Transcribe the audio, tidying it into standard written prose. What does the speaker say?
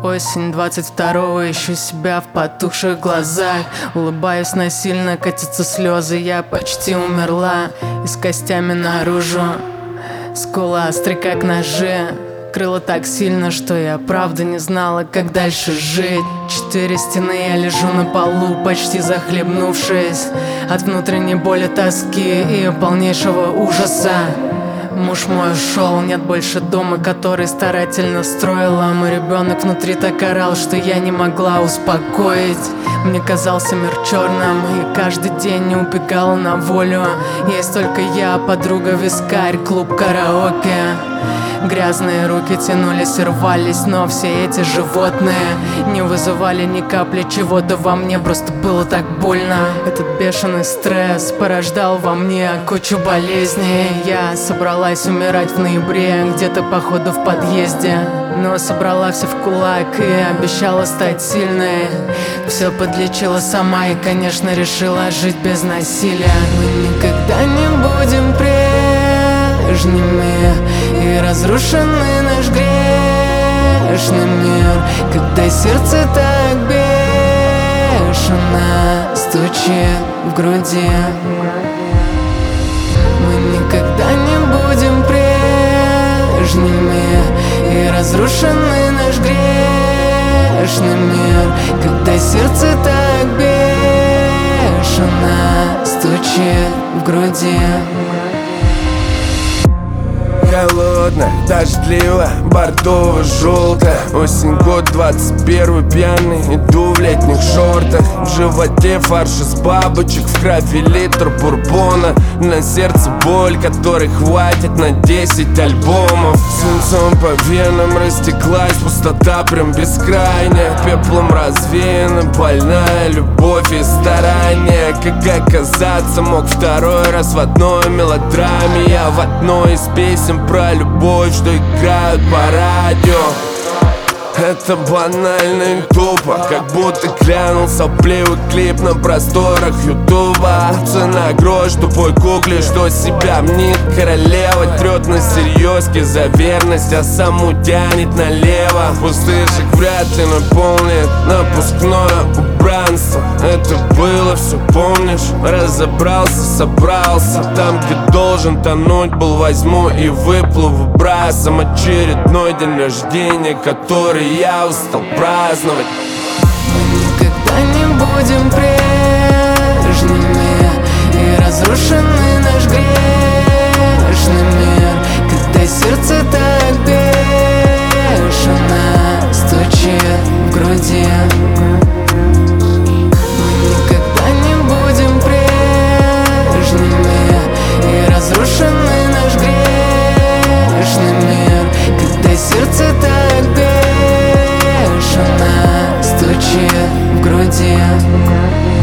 Осень 22-го, ищу себя в потухших глазах. Улыбаюсь насильно, катятся слезы, я почти умерла. И с костями наружу, скула острый как ножи. Крыло так сильно, что я правда не знала, как дальше жить. 4 стены, я лежу на полу, почти захлебнувшись от внутренней боли, тоски и полнейшего ужаса. Муж мой ушел, нет больше дома, который старательно строила. Мой ребенок внутри так орал, что я не могла успокоить. Мне казался мир черным, и каждый день не убегала на волю. Есть только я, подруга, вискарь, клуб, караоке. Грязные руки тянулись и рвались, но все эти животные не вызывали ни капли чего-то во мне, просто было так больно. Этот бешеный стресс порождал во мне кучу болезней. Я собралась умирать в ноябре, где-то походу в подъезде, но собрала все в кулак и обещала стать сильной. Все подлечила сама и, конечно, решила жить без насилия. Мы никогда не будем прежними, и разрушенный наш грешный мир, когда сердце так бешено стучит в груди. Мы никогда не будем прежними, и разрушенный наш грешный мир, когда сердце так бешено стучит в груди. Холодно, дождливо, бордово-желто. Осень, год 21, пьяный, иду в летних шортах. В животе фарш из бабочек, в крови литр бурбона. На сердце боль, которой хватит на 10 альбомов. Свинцом по венам растеклась пустота прям бескрайняя. Пеплом развеяна больная любовь и старание. Как оказаться мог второй раз в одной мелодраме. Я в одной из песен про любовь, что играют по радио. Это банально и тупо, как будто глянул сопливый клип на просторах ютуба. Цена грош тупой кукле, что себя мнит королева. Трет на серьезке за верность, а саму тянет налево. Пустышек вряд ли наполнит напускное убранство. Это было все, помнишь? Разобрался, собрался. Там, где должен тонуть был, возьму и выплыву брасом. Очередной день рождения, который я устал праздновать. Мы никогда не будем прежними, и разрушенный наш грешный мир, когда сердце так бешено стучит в груди. Мы никогда не будем прежними, и разрушенный наш грешный мир, когда сердце так бешено стучит в груди.